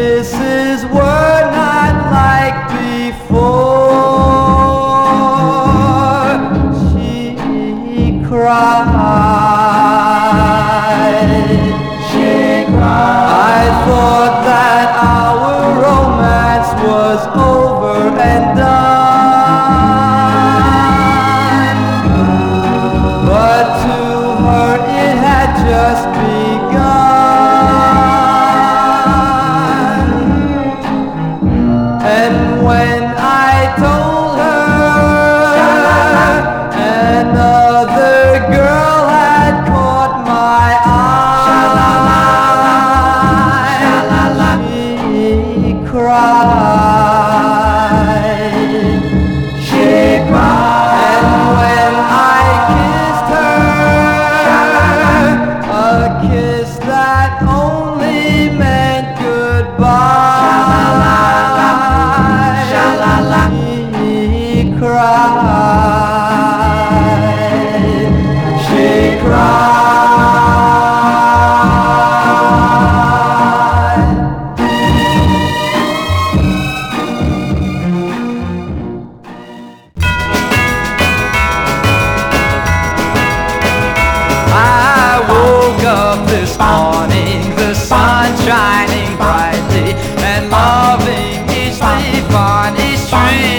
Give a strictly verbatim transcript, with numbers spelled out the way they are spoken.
kisses were not like before. She cried. She cried. I thought that our romance was over and done, but to her it had just begun. And when I told her another girl had caught my eye, she cried. She cried. And when I kissed her, a kiss that only meant goodbye, she cried. She cried. I woke up this morning, the sun shining brightly, and loving each leaf on each tree.